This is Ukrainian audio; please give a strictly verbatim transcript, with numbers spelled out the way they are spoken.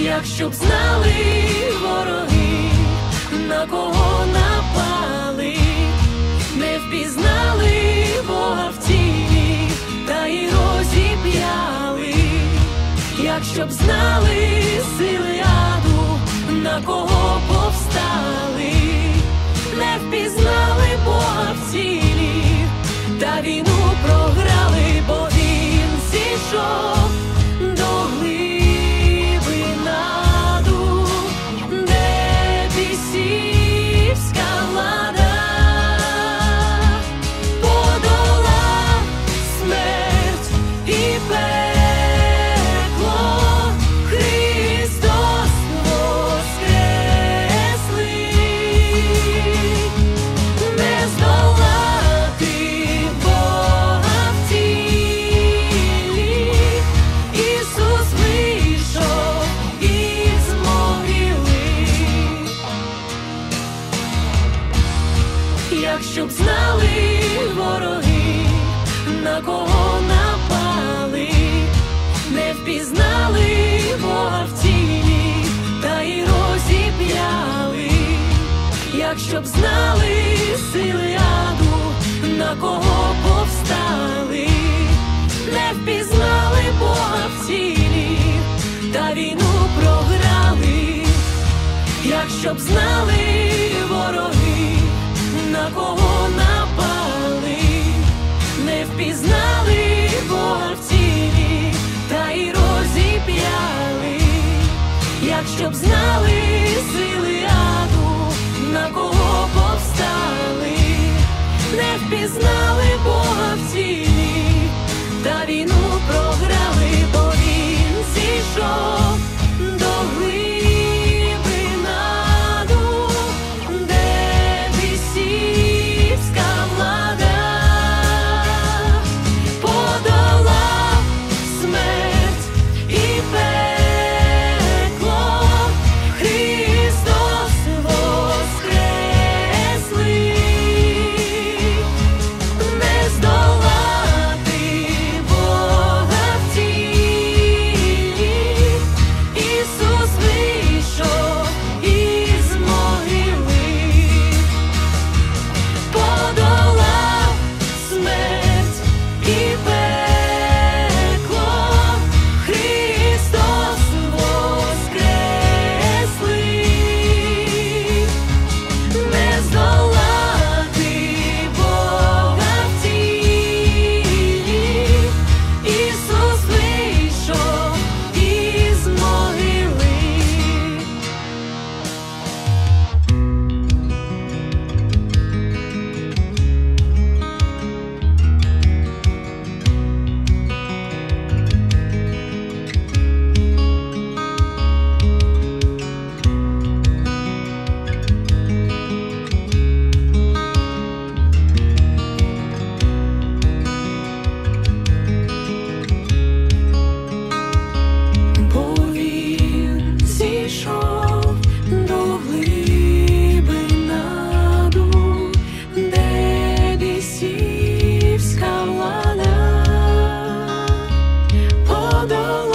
Якщо б знали вороги, на кого напали, не впізнали Бога в тілі, та й розіп'яли. Якщо б знали сили аду, на кого повстали, не впізнали Бога в тілі, та війну програли, бо він зійшов до глибин аду, де бісівська влада подолав смерть і пекло. Христос воскреслий, не здолати Бога в тілі. Ісус вийшов із могили. Якщо б знали вороги, на кого напали, не впізнали Бога в тілі, та й розіп'яли. Якщо б знали сили аду, на кого повстали, не впізнали Бога в тілі, та війну програли. Якщо б знали вороги, на кого напали, не впізнали Бога в тілі, та й розіп'яли. Якщо б знали сили аду, на кого повстали, не впізнали Бога в тілі, та війну програли, бо він зійшов до глибин аду, де бісівська влада подолав смерть і пекло. Христос воскреслий, не здолати Бога в тілі. Ісус вийшов із могили, подолав смерть і пекло. Христос воскреслий, не здолати Бога в тілі. Ісус вийшов із могили. Бо він зійшов до глибин аду, де бісівська влада подолав